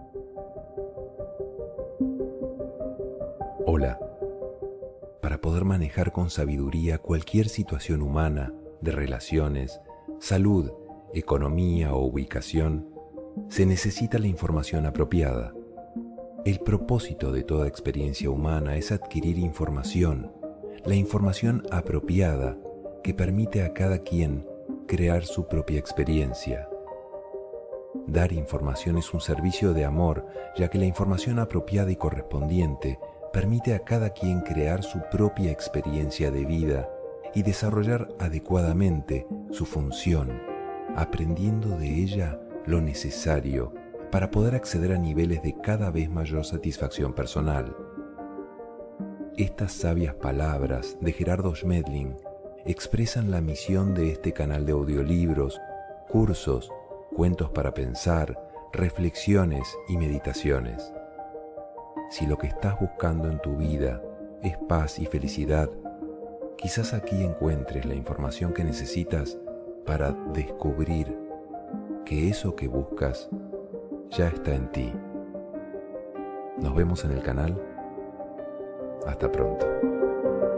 Hola. Para poder manejar con sabiduría cualquier situación humana, de relaciones, salud, economía o ubicación, se necesita la información apropiada. El propósito de toda experiencia humana es adquirir información, la información apropiada que permite a cada quien crear su propia experiencia. Dar información es un servicio de amor, ya que la información apropiada y correspondiente permite a cada quien crear su propia experiencia de vida y desarrollar adecuadamente su función, aprendiendo de ella lo necesario para poder acceder a niveles de cada vez mayor satisfacción personal. Estas sabias palabras de Gerardo Schmedling expresan la misión de este canal de audiolibros, cursos, cuentos para pensar, reflexiones y meditaciones. Si lo que estás buscando en tu vida es paz y felicidad, quizás aquí encuentres la información que necesitas para descubrir que eso que buscas ya está en ti. Nos vemos en el canal. Hasta pronto.